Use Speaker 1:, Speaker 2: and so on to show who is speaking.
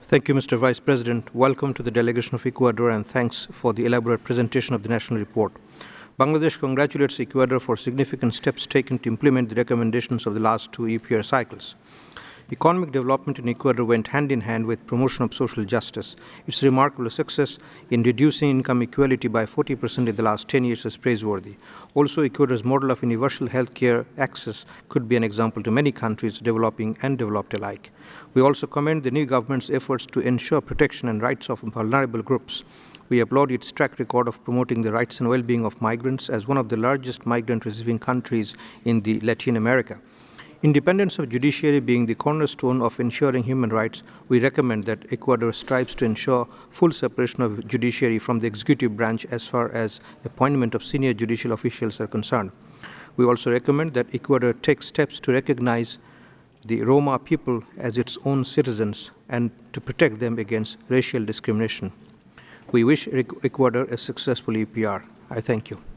Speaker 1: Thank you, Mr. Vice President. Welcome to the delegation of Ecuador and thanks for the elaborate presentation of the national report. Bangladesh congratulates Ecuador for significant steps taken to implement the recommendations of the last two EPR cycles. Economic development in Ecuador went hand in hand with promotion of social justice. Its remarkable success in reducing income equality by 40% in the last 10 years is praiseworthy. Also, Ecuador's model of universal health care access could be an example to many countries, developing and developed alike. We also commend the new government's efforts to ensure protection and rights of vulnerable groups. We applaud its track record of promoting the rights and well-being of migrants as one of the largest migrant-receiving countries in Latin America. Independence of judiciary being the cornerstone of ensuring human rights, we recommend that Ecuador strives to ensure full separation of judiciary from the executive branch as far as appointment of senior judicial officials are concerned. We also recommend that Ecuador take steps to recognize the Roma people as its own citizens and to protect them against racial discrimination. We wish Ecuador a successful EPR. I thank you.